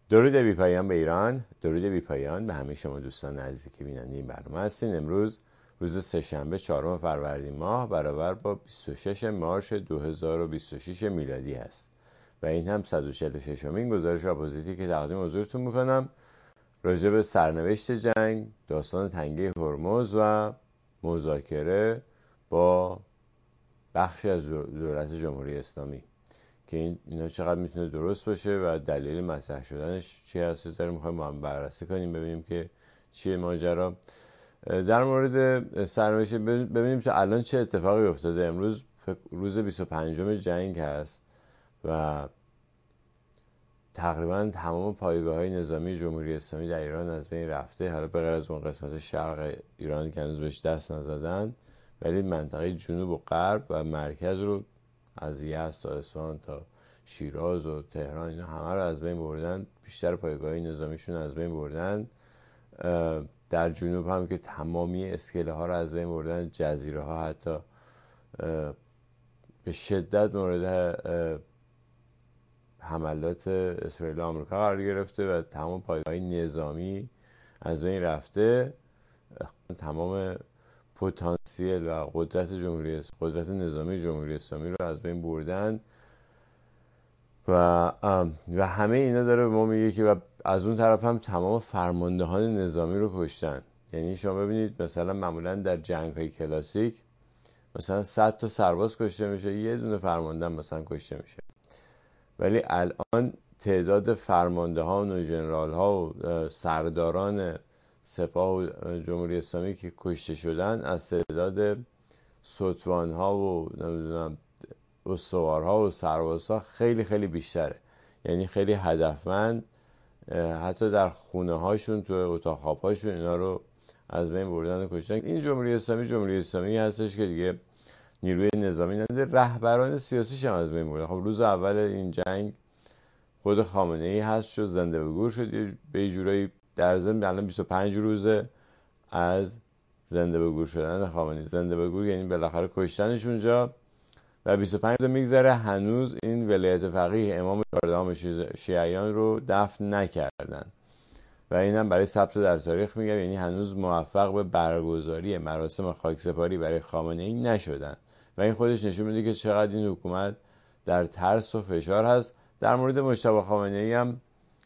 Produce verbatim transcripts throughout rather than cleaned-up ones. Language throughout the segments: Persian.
درود بی پایان به ایران، درود بی پایان به همه شما دوستان عزیزی که بیننده این برنامه هستین. امروز روز سه‌شنبه چهارم فروردین ماه برابر با بیست و شش مارس دو هزار و بیست و شش میلادی هست و این هم صد و چهل و ششمین گزارش آپوزیتی که تقدیم حضورتون میکنم راجع به سرنوشت جنگ، داستان تنگه هرمز و مذاکره با بخشی از دولت جمهوری اسلامی که این اینا چقدر میتونه درست باشه و دلیل مطرح شدنش چی هست. زره میخوایم با هم بررسی کنیم ببینیم که چیه ماجرا. در مورد سرنوشت ببینیم تا الان چه اتفاقی افتاده. امروز روز بیست و پنجم جنگ هست و تقریبا تمام پایگاه‌های نظامی جمهوری اسلامی در ایران از بین رفته، حالا به غیر از اون قسمت شرق ایران که هنوز بهش دست نزدن، ولی منطقه جنوب و غرب و مرکز رو از یزد تا اصفهان تا شیراز و تهران اینا همه رو از بین بردن. بیشتر پایگاه‌های نظامیشون از بین بردن. در جنوب هم که تمامی اسکله ها رو از بین بردن، جزیره ها حتی به شدت مورد حملات اسرائیل و آمریکا قرار گرفته و تمام پایگاه‌های نظامی از بین رفته. تمام پتانسیل و قدرت جمهوری قدرت نظامی جمهوری اسلامی رو از بین بردن و و همه اینا داره به ما میگه که و از اون طرف هم تمام فرماندهان نظامی رو کشتن. یعنی شما ببینید مثلا معمولا در جنگ‌های کلاسیک مثلا صد تا سرباز کشته میشه، یه دونه فرمانده مثلا کشته میشه، ولی الان تعداد فرماندهان و ژنرال ها و سرداران سپاه و جمهوری اسلامی که کشته شدن از تعداد ستوان ها و نمیدونم استوارها و سربازها خیلی خیلی بیشتره. یعنی خیلی هدفمند، حتی در خونه هاشون تو اتاق خواب هاشون اینا رو از بین بردن و کشتن. این جمهوری اسلامی جمهوری اسلامی هستش که دیگه نیروی نظامی نداره، رهبران سیاسیش هم از بین برده. خب روز اول این جنگ خود خامنه ای هست شد، زنده به گور شد به یه جورایی. در ضمن الان بیست و پنج روزه از زنده به گور شدن خامنه ای. زنده به گور یعنی بالاخره کشتنش اونجا و بیست و پنج روز میگذره هنوز این ولایت فقیه امام چهاردهم شیعیان رو دفن نکردن و این هم برای ثبت در تاریخ میگم، یعنی هنوز موفق به برگزاری مراسم خاکسپاری برای خامنه ای نشدن و این خودش نشون میده که چقدر این حکومت در ترس و فشار هست. در مورد مجتبی خامنه ای هم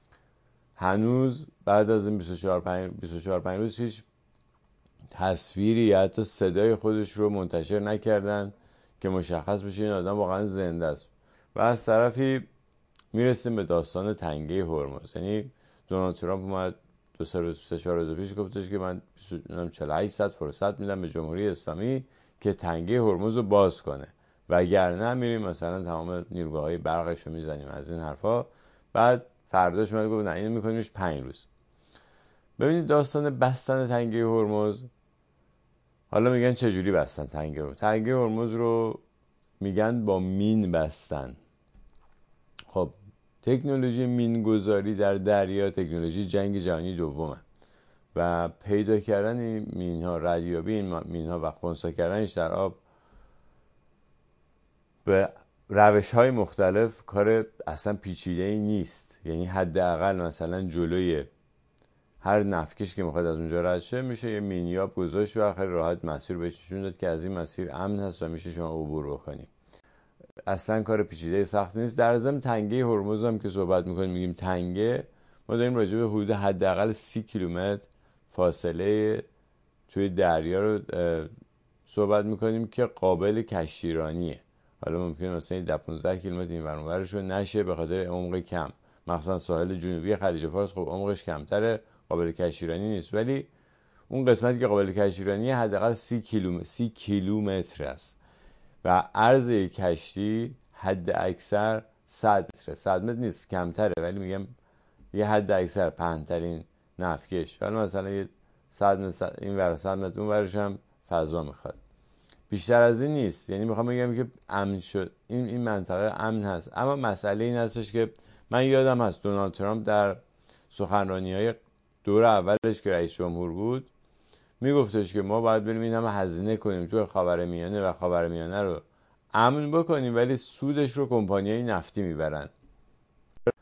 هنوز بعد از این بیست و چهار پنج روز هیچ تصویری یا حتی صدای خودش رو منتشر نکردن که مشخص بشه این آدم واقعا زنده است. و از طرفی میرسیم به داستان تنگه هرمز. یعنی دونالد ترامپ اومد دو سه سه چهار روز پیش گفتش که من چهل و هشت ساعت فرصت میدم به جمهوری اسلامی که تنگه هرمز رو باز کنه، وگرنه میریم مثلا تمام نیروگاه‌های برقش رو میزنیم از این حرفا. بعد فرداش اومد گفت نه اینو میکنیمش پنج روز. ببینید داستان بستن تنگه هرمز، حالا میگن چه جوری بستن تنگه رو؟ تنگه هرمز رو میگن با مین بستن. خب تکنولوژی مین گذاری در دریا تکنولوژی جنگ جهانی دومه و پیدا کردن این مین ها، ردیابی این مین ها و خنثی کردنش در آب به روش های مختلف کار اصلا پیچیده ای نیست. یعنی حداقل مثلا جلوی هر نفتکش که میخواد از اونجا رد شه میشه یه مینیاب گذاشت و خیلی راحت مسیر بهش نشون داد که از این مسیر امن هست و میشه شما عبور بکنی. اصلا کار پیچیده سخت نیست. در ضمن تنگه هرمز هم که صحبت میکنیم میگیم تنگه، ما داریم راجع به حدود حداقل سی کیلومتر فاصله توی دریا رو صحبت میکنیم که قابل کشتیرانیه. حالا ممکنه مثلا ده پانزده کیلومتر این ور اون ورش رو نشه به خاطر عمق کم، مثلا ساحل جنوبی خلیج فارس خب عمقش کمتره، قابل کشتیرانی نیست، ولی اون قسمتی که قابل کشتیرانی حداقل سی کیلومتر سی کیلومتر است و عرض کشتی حد اکثر صد متر. صد متر نیست، کمتره، ولی میگم یه حد اکثر پهن‌ترین نفتکش، ولی مثلا یه صد متر این ور صد متر اون ورش هم فضا میخواد، بیشتر از این نیست. یعنی میخوام بگم که امن شد، این این منطقه امن هست. اما مسئله این هستش که من یادم هست دونالد ترامپ در سخنرانی‌های دور اولش که رئیس جمهور بود میگفتش که ما باید بریم این همه هزینه کنیم تو خاورمیانه و خاورمیانه رو امن بکنیم ولی سودش رو کمپانیای نفتی میبرن.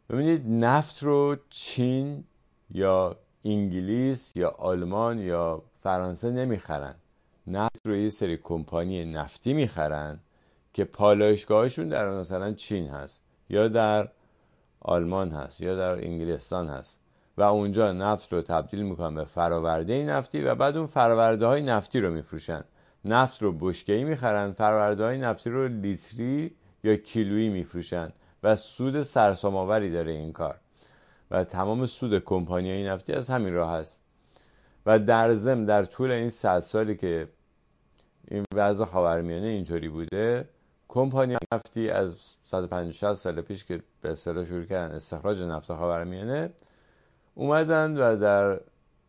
ببینید نفت رو چین یا انگلیس یا آلمان یا فرانسه نمیخرن. نفت رو یه سری کمپانی نفتی میخرن که پالایشگاهشون در مثلا چین هست یا در آلمان هست یا در انگلستان هست و اونجا نفت رو تبدیل میکنن به فراورده نفتی و بعد اون فراورده های نفتی رو میفروشن. نفت رو بشکه‌ای میخرن، فراورده های نفتی رو لیتری یا کیلویی میفروشن و سود سرسام‌آوری داره این کار و تمام سود کمپانی‌های نفتی از همین راه هست. و در ضمن در طول این صد سالی که این وضع خاورمیانه اینطوری بوده، کمپانی نفتی از صد و پنجاه شصت سال پیش که به اصطلاح شروع کردن استخراج نفت خاورمیانه، اومدن و در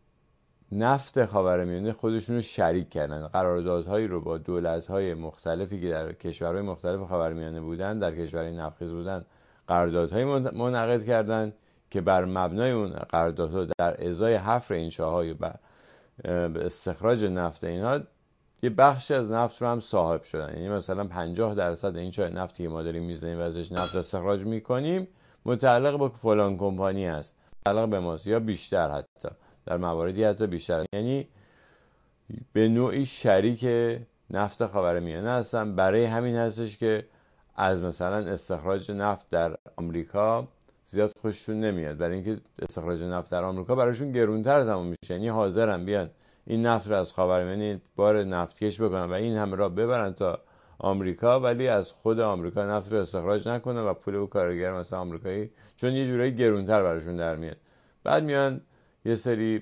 نفت خاورمیانه خودشون رو شریک کردن. قراردادهایی رو با دولت‌های مختلفی که در کشورهای مختلف خاورمیانه بودن، در کشورهای نفتخیز بودن، قراردادهایی منعقد کردن که بر مبنای اون قراردادها در ازای حفر این چاهای به استخراج نفت اینها یه بخشی از نفت رو هم صاحب شدن. یعنی مثلا پنجاه درصد این چای نفتی که ما داریم میزنیم و ازش نفت استخراج میکنیم متعلق به فلان کمپانی است، متعلق به ماست، یا بیشتر، حتی در مواردی حتی بیشتر. یعنی به نوعی شریک نفت خاورمیانه هستن. برای همین هستش که از مثلا استخراج نفت در آمریکا زیاد خوششون نمیاد، برای اینکه استخراج نفت در آمریکا براشون گرونتر تموم میشه. یعنی حاضرن بیان این نفت رو از خاورمیانه بار نفتکش بکنن و این همه را ببرن تا آمریکا، ولی از خود آمریکا نفت رو استخراج نکنه و پول او کارگر مثلا آمریکایی، چون یه جورایی گرونتر براشون در میاد. بعد میان یه سری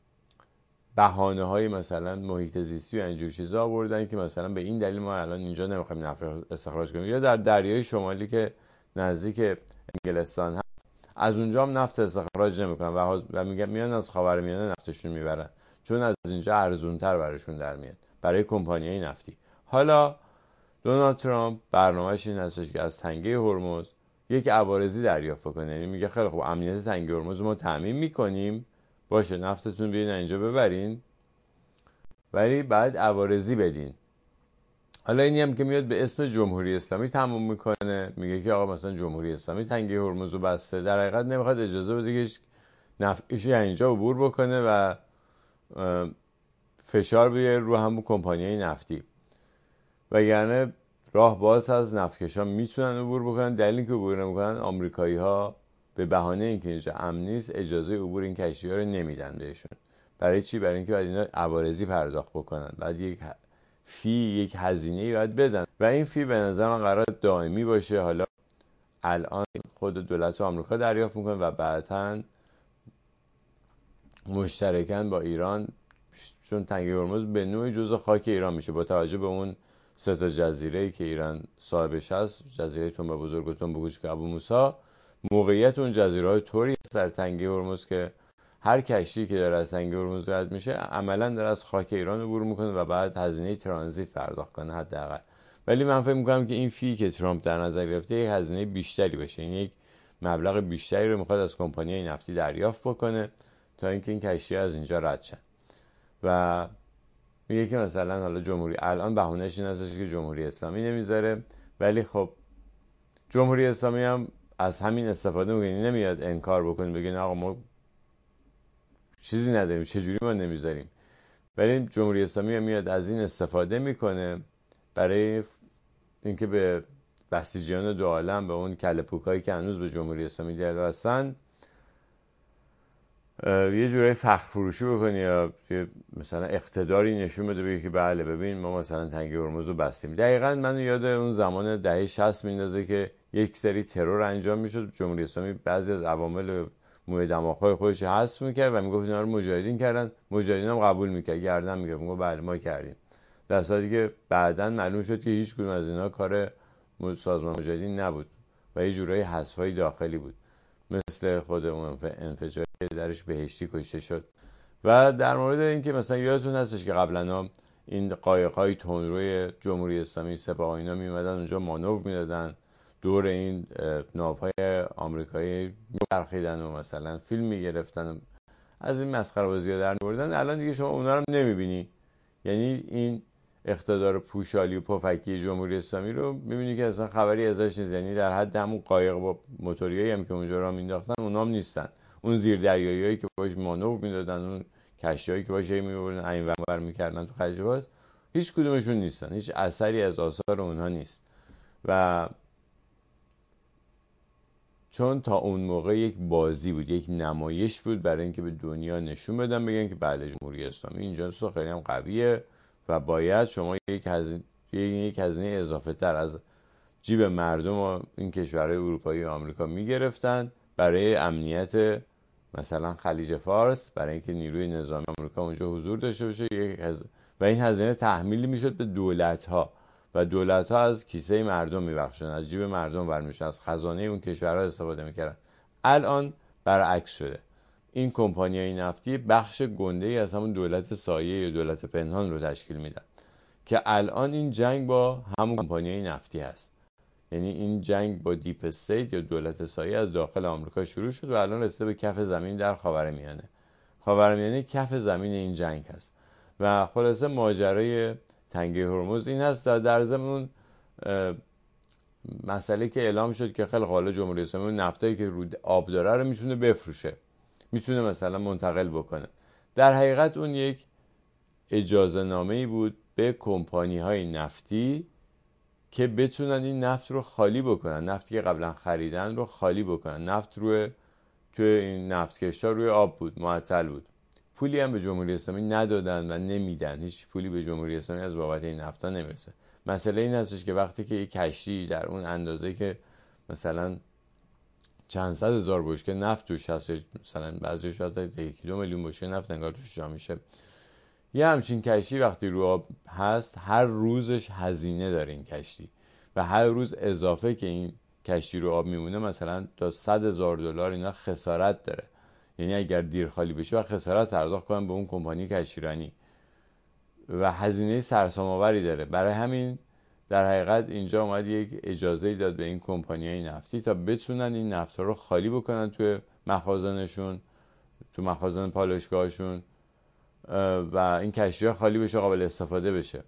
بهانه های مثلا محیط زیستی و اینجور چیزا آوردن که مثلا به این دلیل ما الان اینجا نمیخوایم نفت استخراج کنیم، یا در دریای شمالی که نزدیک انگلستان هست از اونجا هم نفت استخراج نمیکنن و, و میگن میان از خاورمیانه نفتشون میبرن، چون از اینجا ارزونتر براشون در میاد برای کمپانیای نفتی. حالا دونالد ترامپ برنامه‌اش این هستش که از تنگه هرمز یک عوارضی دریافت کنه. یعنی میگه خیلی خوب، امنیت تنگه هرمز ما تامین میکنیم، باشه نفتتون بیاین اینجا ببرین، ولی بعد عوارضی بدین. حالا اینی هم که میاد به اسم جمهوری اسلامی تموم میکنه، میگه که آقا مثلا جمهوری اسلامی تنگه هرمز رو بسته، در حقیقت نمیخواد اجازه بده که نفتش اینجا عبور بکنه و فشار بیاره رو همون کمپانیای نفتی، وگرنه راه باز از نفتکشا میتونن عبور بکنن. دلیلی که عبور نمیکنن، آمریکایی ها به بهانه اینکه اینجا امن نیست اجازه عبور این کشتی‌ها رو نمیدن بهشون. برای چی؟ برای اینکه بعد اینا عوارضی پرداخت بکنن، بعد یک فی، یک هزینه‌ای باید بدن و این فی به نظر من قرار دائمی باشه. حالا الان خود دولت آمریکا دریافت میکنه و بعداً مشترکاً با ایران، چون تنگه هرمز به نوعی جزء خاک ایران میشه با توجه به اون سه تا جزیره‌ای که ایران صاحبش هست، جزیره تنبه بزرگ و تنبه کوچک ابو موسی. موقعیت اون جزیره‌های طوری است در تنگه هرمز که هر کشتی که داره از تنگه هرمز رد میشه عملاً داره از خاک ایران عبور میکنه و بعد هزینه ترانزیت پرداخت کنه حداقل. ولی من فکر میکنم که این فی که ترامپ در نظر گرفته یک هزینه بیشتری بشه، این یک مبلغ بیشتری رو میخواد از کمپانی‌های نفتی دریافت بکنه تا اینکه این کشتی‌ها از اینجا رد شن. و میگه که مثلا حالا جمهوری الان بهونه‌اش این هستش که جمهوری اسلامی نمیذاره، ولی خب جمهوری اسلامی هم از همین استفاده میکنه، نمیاد انکار بکنه بگه آقا ما چیزی نداریم، چجوری ما نمیذاریم. ولی جمهوری اسلامی هم میاد از این استفاده میکنه برای اینکه به بسیجیان دو عالم، به اون کله پوکایی که هنوز به جمهوری اسلامی دل هستن، یه جورای فخر فروشی بکنی یا مثلا اقتداری نشون بده، بگه که بله ببین ما مثلا تنگه هرمز رو بستیم. دقیقاً من یاد اون زمان دهه شصت میندازه که یک سری ترور انجام میشد، جمهوری اسلامی بعضی از عوامل موی دماغ‌های خودش حذف میکرد و میگفت اینا رو مجاهدین کردن، مجاهدین هم قبول میکرد، گردن میگرفت میگفت بله ما کردیم، در صورتی که بعداً معلوم شد که هیچ کدوم از اینا کار سازمان مجاهدین نبود و یه جورای حذف‌های داخلی بود، مثل خود اون انفجاری درش بهشتی کشته شد. و در مورد اینکه مثلا یادتون هستش که قبلا این قایق‌های تندروی جمهوری اسلامی سپاه اینا میومدن اونجا مانور میدادن، دور این ناوهای آمریکایی میچرخیدن و مثلا فیلم میگرفتن، از این مسخره بازی‌ها در می‌آوردن. الان دیگه شما اونا رو نمیبینی. یعنی این اقتدار پوشالی و پفکی جمهوری اسلامی رو می‌بینی که اصلا خبری ازش نیست. یعنی در حد همون قایق با موتوریایی هم که اونجا را مینداختن اونام نیستن. اون زیردریاییایی که باش مانور میدادن، اون کشتی‌هایی که باش می‌بردن این ور اونور می‌کردن تو خلیج فارس، هیچ کدومشون نیستن. هیچ اثری از آثار اونها نیست. و چون تا اون موقع یک بازی بود، یک نمایش بود برای اینکه به دنیا نشون بدن، بگن که بله جمهوری اسلامی اینجا سو خیلی هم قویه و باید شما یک هزینه یک هزینه اضافه تر از جیب مردم و این کشورهای اروپایی و آمریکا میگرفتن برای امنیت مثلا خلیج فارس، برای اینکه نیروی نظامی آمریکا اونجا حضور داشته باشه. یک هز... و این هزینه تحمیل میشد به دولت‌ها و دولت‌ها از کیسه مردم میبخشن، از جیب مردم برمی‌شن، از خزانه اون کشورها استفاده میکردن. الان برعکس شده. این کمپانی‌های نفتی بخش گنده‌ای از همون دولت سایه یا دولت پنهان رو تشکیل میدن که الان این جنگ با همون کمپانی‌های نفتی هست. یعنی این جنگ با دیپ استیت یا دولت سایه از داخل آمریکا شروع شد و الان رسیده به کف زمین در خاورمیانه. خاورمیانه کف زمین این جنگ هست و خلاصه ماجرای تنگه هرمز این هست. در ضمن مسئله که اعلام شد که خیلی حالا جمهوری اسلامی نفتایی که رو آب داره رو میتونه بفروشه، میتونه مثلا منتقل بکنه. در حقیقت اون یک اجازه نامه‌ای بود به کمپانی‌های نفتی که بتونن این نفت رو خالی بکنن، نفتی که قبلا خریدن رو خالی بکنن. نفت روی توی این نفتکش‌ها روی آب بود، معطل بود. پولی هم به جمهوری اسلامی ندادن و نمیدن. هیچ پولی به جمهوری اسلامی از بابت این نفتا نمیرسه. مسئله این هستش که وقتی که یک کشتی در اون اندازه که مثلا چند صد هزار بشکه نفت توش هست، مثلا بعضیش حتی یک دو میلیون بشکه نفت انگار توش جا میشه، یه همچین کشتی وقتی رو آب هست هر روزش هزینه داره این کشتی و هر روز اضافه که این کشتی رو آب میمونه مثلا تا صد هزار دلار اینا خسارت داره. یعنی اگر دیر خالی بشه و خسارت پرداخت کنن به اون کمپانی کشتیرانی و هزینه سرسام‌آوری داره. برای همین در حقیقت اینجا اومد یک اجازه داد به این کمپانی‌های نفتی تا بتونن این نفت رو خالی بکنن توی مخازنشون، تو مخازن پالایشگاهشون و این کشتی‌ها خالی بشه، قابل استفاده بشه،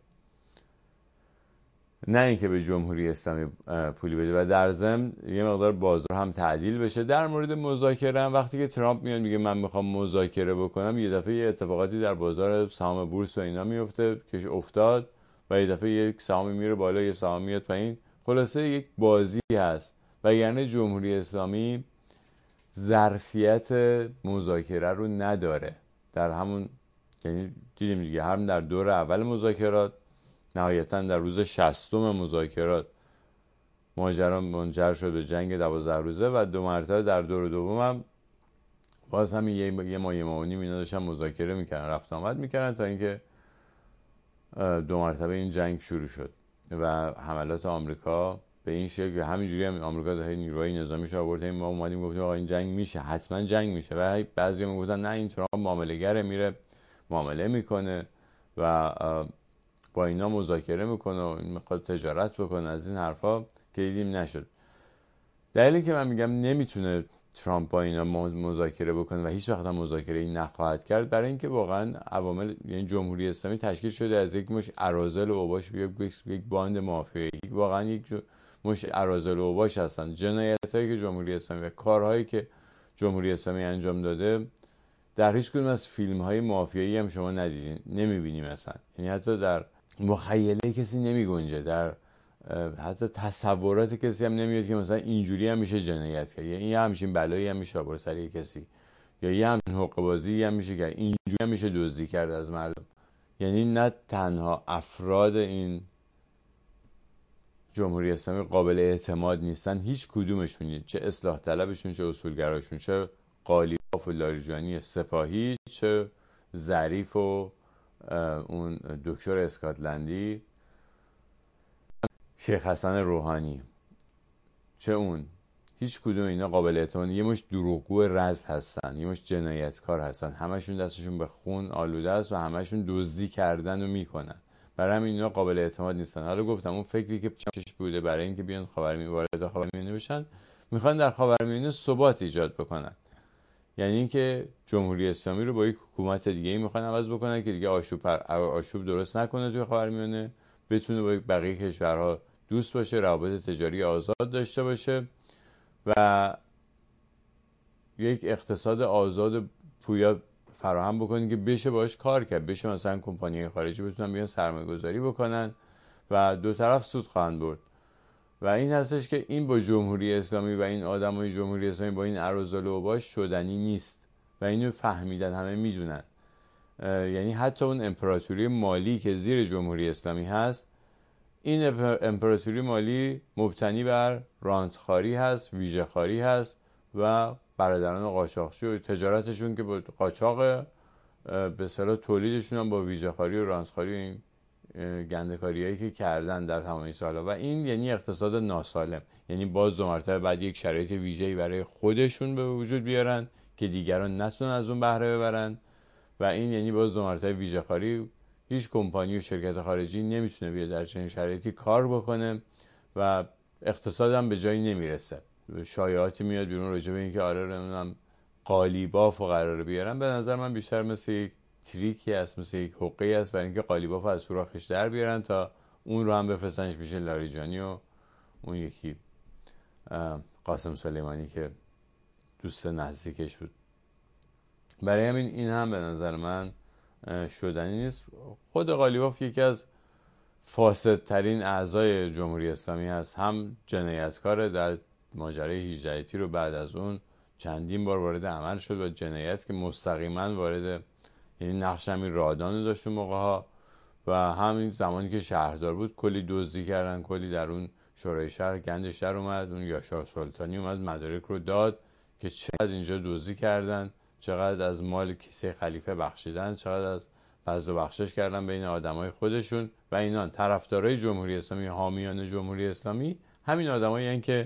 نه اینکه به جمهوری اسلامی پولی بده و در ضمن یه مقدار بازار هم تعدیل بشه. در مورد مذاکره هم وقتی که ترامپ میاد میگه من میخوام مذاکره بکنم، یه دفعه یه اتفاقاتی در بازار سهام بورس و اینا میفته که افتاد و یه دفعه یک سهام میره بالا، یه سهام میاد پایین. خلاصه یک بازی هست و یعنی جمهوری اسلامی ظرفیت مذاکره رو نداره. در همون یعنی دیدیم دیگه، هم در دور اول مذاکرات نهایتاً در روز شصتم مذاکرات ماجرا منجر شد به جنگ دوازده روزه و دو مرتبه در دور دوم هم باز همین یه, یه ماه یه ماه و نیم اینا داشتن مذاکره میکردن، رفت آمد میکردن تا اینکه دو مرتبه این جنگ شروع شد و حملات آمریکا به این شکل. همینجوری هم آمریکا داره نیروهای نظامیش آورد، ما اومدیم گفتیم آقا این جنگ میشه، حتما جنگ میشه و بعضیا میگفتن نه این ترامپ معامله‌گره، میره معامله میکنه و با اینا مذاکره میکنه و این میخواد تجارت بکنه، از این حرفا که دیدیم نشد. دلیلی که من میگم نمیتونه ترامپ با اینا مذاکره بکنه و هیچ وقت هم مذاکره این نخواهد کرد، برای اینکه واقعا عوامل، یعنی جمهوری اسلامی تشکیل شده از یک مش اراذل و اوباش، یک باند مافیایی، واقعا یک مش اراذل و اوباش هستن. جنایتایی که جمهوری اسلامی و کارهایی که جمهوری اسلامی انجام داده در هیچ کدوم از فیلم‌های مافیایی هم شما ندیدین، نمی‌بینیم مثلا. یعنی حتی در مخیله کسی نمی‌گنجه، در حتی تصورات کسی هم نمیاد که مثلا اینجوری هم میشه جنایت کرد، یعنی یه همچین بلایی هم میشه آورد سر کسی، یا یه همچین حقه‌بازی هم میشه کرد، اینجوری هم میشه دزدی کرد از مردم. یعنی نه تنها افراد این جمهوری اسلامی قابل اعتماد نیستن، هیچ کدومشون، چه اصلاح طلبشون، چه اصولگراشون، چه قالیباف و لاریجانی سپاهی، چه ظریف و اون دکتر اسکاتلندی شیخ حسن روحانی، چه اون، هیچ کدوم اینا قابل اعتماد. یه مش دروغگو رز هستن، یه مش جنایتکار هستن، همشون دستشون به خون آلوده است و همشون دزدی کردن و میکنن، برای همین اینا قابل اعتماد نیستن. حالا گفتم اون فکری که چش بوده برای اینکه بیان خاورمیانه وارد خاورمیانه بشن، میخوان در خاورمیانه ثبات ایجاد بکنن. یعنی اینکه جمهوری اسلامی رو با یک حکومت دیگه میخوان عوض بکنن که دیگه آشوب آشوب درست نکنه توی خاورمیانه، بتونه با بقیه کشورها دوست باشه، روابط تجاری آزاد داشته باشه و یک اقتصاد آزاد پویا فراهم بکنه که بشه باش کار کرد، بشه مثلا کمپانی‌های خارجی بتونن بیان سرمایه‌گذاری بکنن و دو طرف سود خواهند برد. و این هستش که این با جمهوری اسلامی و این آدمای جمهوری اسلامی با این اراذل و اوباش شدنی نیست و اینو فهمیدن، همه میدونن. یعنی حتی اون امپراتوری مالی که زیر جمهوری اسلامی هست، این امپراتوری مالی مبتنی بر رانتخاری هست، ویژه‌خواری هست و برادران قاچاقچی و تجارتشون که با قاچاق به اصطلاح تولیدشون هم با ویژه‌خواری و رانتخاری و این گنده‌کاریایی که کردن در تمام این سالا. و این یعنی اقتصاد ناسالم، یعنی باز دو مرتبه بعد یک شرایط ویژه‌ای برای خودشون به وجود بیارن که دیگران نتونن از اون بهره ببرن و این یعنی باز دو مرتبه ویژه‌خواری. هیچ کمپانی و شرکت خارجی نمیتونه بیاد در چنین شرایطی کار بکنه و اقتصاد هم به جایی نمیرسه. شایعاتی میاد بیرون راجع به اینکه آره نمیدونم قالیباف و قراره بیارن. به نظر من بیشتر مثل یک تریکی است، مثل یک حقه‌ای است برای اینکه قالیباف از سوراخش در بیارن تا اون رو هم بفرستنش پیش لاریجانی و اون یکی قاسم سلیمانی که دوست نزدیکش بود. برای همین این هم به نظر من شدنی نیست. خود قالیباف یکی از فاسدترین اعضای جمهوری اسلامی هست، هم جنایتکار در ماجرای هجده تیر رو بعد از اون چندین بار وارد عمل شد و جنایت که مستقیما وارد، یعنی نقش همین رادان داشت اون موقع ها و همین زمانی که شهردار بود کلی دزدی کردن، کلی در اون شورای شهر گندش در اومد، اون یاشار سلطانی اومد مدارک رو داد که چقدر اینجا دزدی کردن، چقدر از مال کیسه خلیفه بخشیدن، چقدر از بذل و بخشش کردن بین آدمای خودشون و اینان طرفدارای جمهوری اسلامی، حامیان جمهوری اسلامی، همین آدمایی هستند که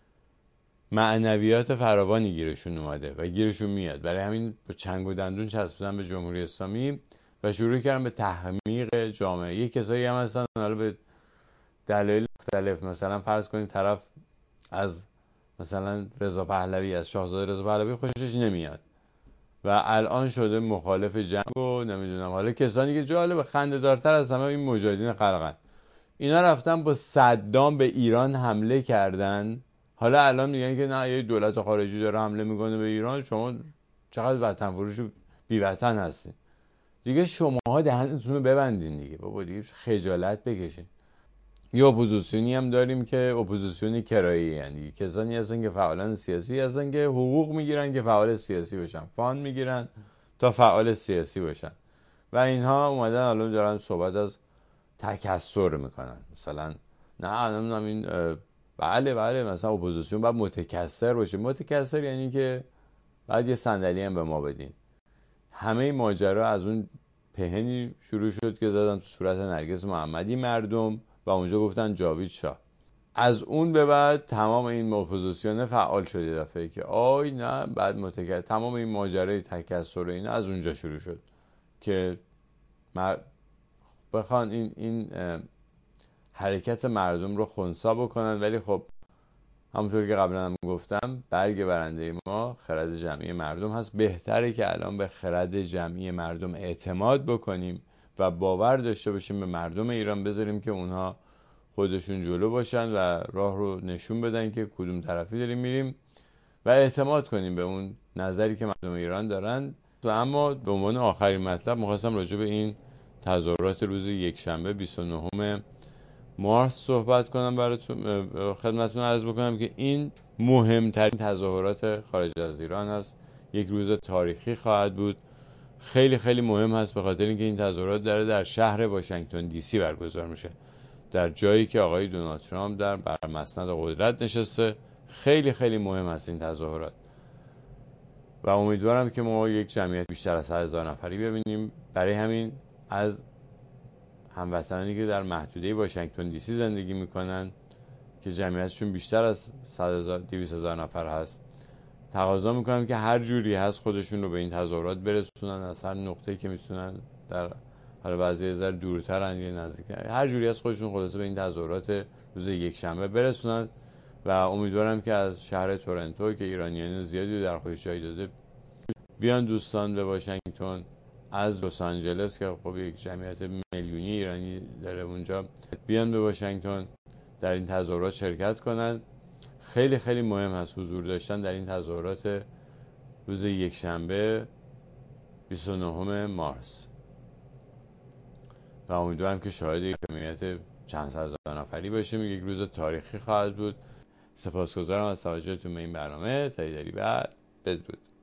معنویات فراوانی گیرشون اومده و گیرشون میاد. برای همین با چنگ و دندون چسبیدن به جمهوری اسلامی و شروع کردن به تحمیق جامعه. یک کسایی هم هستن حالا به دلایل مختلف، مثلا فرض کنید طرف از مثلا رضا پهلوی، از شاهزاده رضا پهلوی خوشش نمیاد و الان شده مخالف جنگ و نمیدونم، حالا کسانی که جالب خنده دارتر از همه این مجاهدین خلقن، اینا رفتن با صدام به ایران حمله کردن. حالا الان میگن که نه یه دولت خارجی داره حمله میکنه به ایران، شما چقدر وطن فروش بی وطن هستین دیگه، شماها دهنتون رو ببندین دیگه بابا، دیگه خجالت بکشین. یه اپوزیسیونی هم داریم که اپوزیسیونی کرایی، یعنی کسانی هستن که فعالان سیاسی هستن که حقوق میگیرن که فعال سیاسی بشن، فاند میگیرن تا فعال سیاسی بشن و اینها اومدن الان دارن صحبت از تکثر میکنن. مثلا نه نمیدونم این بله بله مثلا اپوزیسیون باید متکثر باشه. متکثر یعنی که بعد یه صندلی هم به ما بدین. همه ماجرا از اون پهنی شروع شد که زدن تو صورت نرگس محمدی مردم و اونجا گفتن جاوید شاه. از اون به بعد تمام این اپوزیسیون فعال شد یه دفعه که آی نه بعد متکثر، تمام این ماجرای تکثر و اینا از اونجا شروع شد که مر... بخوان این این حرکت مردم رو خنثی بکنن. ولی خب همونطور که قبلا هم گفتم برگ برنده ما خرد جمعی مردم هست. بهتره که الان به خرد جمعی مردم اعتماد بکنیم و باور داشته باشیم به مردم ایران، بذاریم که اونها خودشون جلو باشن و راه رو نشون بدن که کدوم طرفی داریم میریم و اعتماد کنیم به اون نظری که مردم ایران دارن. و اما به عنوان آخرین مطلب می‌خواستم راجع به این تظاهرات روز یکشنبه بیست و نهم مارس صحبت کنم، براتون خدمتتون عرض بکنم که این مهمترین تظاهرات خارج از ایران است. یک روز تاریخی خواهد بود، خیلی خیلی مهم هست به خاطر اینکه این تظاهرات داره در شهر واشنگتن دی سی برگزار میشه، در جایی که آقای دونالد ترامپ در بر مسند قدرت نشسته. خیلی خیلی مهم هست این تظاهرات و امیدوارم که ما یک جمعیت بیشتر از صد هزار نفری ببینیم. برای همین از هموطنانی که در محدوده واشنگتن دی سی زندگی میکنن که جمعیتشون بیشتر از صد هزار دویست هزار نفر هست تقاضا میکنم که هر جوری هست خودشون رو به این تظاهرات برسونن، از هر نقطه‌ای که میتونن، در حالا بعضی از در دورترن یا نزدیکن، هر جوری هست خودشون خلاصه به این تظاهرات روز یکشنبه برسونن و امیدوارم که از شهر تورنتو که ایرانیان زیادی در خودش جای داده بیان دوستان به واشنگتن از لس آنجلس که خب یک جمعیت میلیونی ایرانی داره اونجا، بیان به واشنگتن در این تظاهرات شرکت کنن. خیلی خیلی مهم هست حضور داشتن در این تظاهرات روز یکشنبه بیست و نهم مارس و امیدوارم که شاهد یک جمعیت چند صد هزار نفری باشیم. یک روز تاریخی خواهد بود. سپاسگزارم از توجهتون به این برنامه. تا دیداری بعد، بدرود.